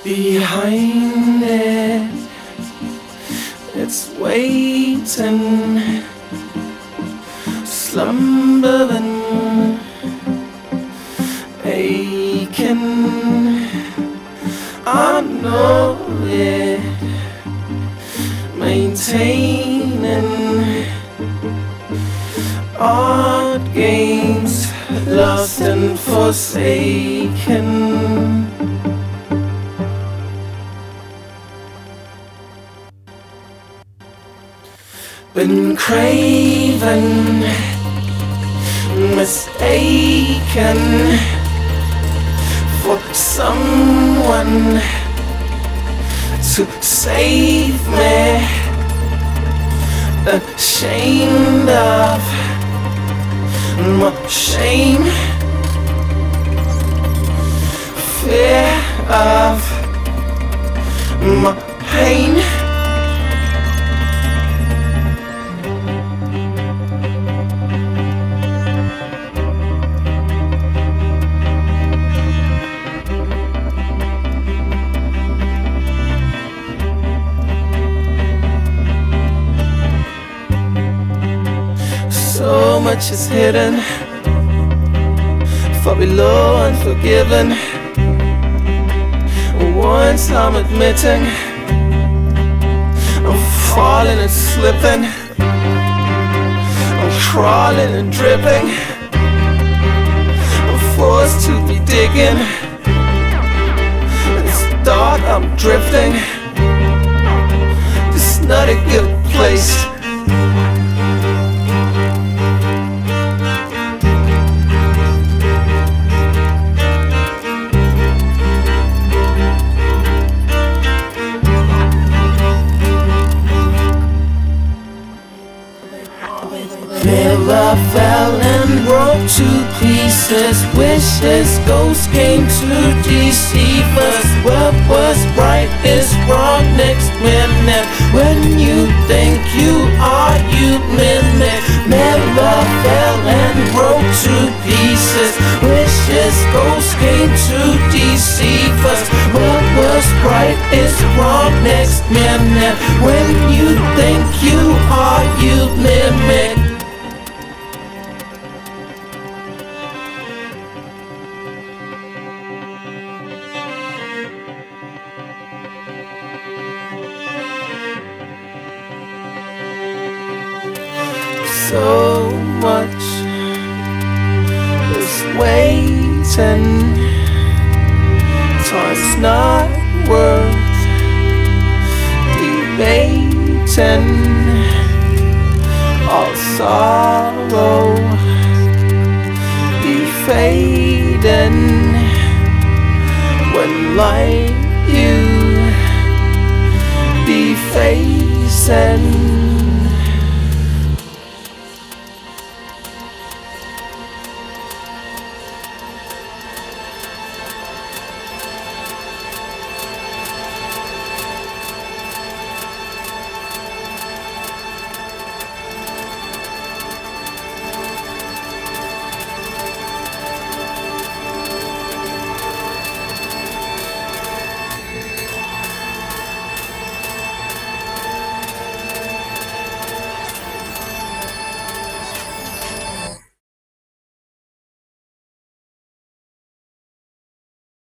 behind it. It's waiting, slumbering, aching. I know it, maintaining odd games, lost and forsaken. Been craving, mistaken for someone to save me, ashamed of my shame, fear of my pain. So much is hidden, far below unforgiven. Once I'm admitting I'm falling and slipping, I'm crawling and dripping, I'm forced to be digging. It's dark, I'm drifting. This is not a good place. Mirror fell and broke to pieces. Wishes, ghosts came to deceive us. What was right is wrong next minute. When you think you are, you mimic. Mirror fell and broke to pieces. Wishes, ghosts came to deceive us. What was right is wrong next minute. When you think you are, you mimic. So much is waiting. Time's not worth debating. All sorry.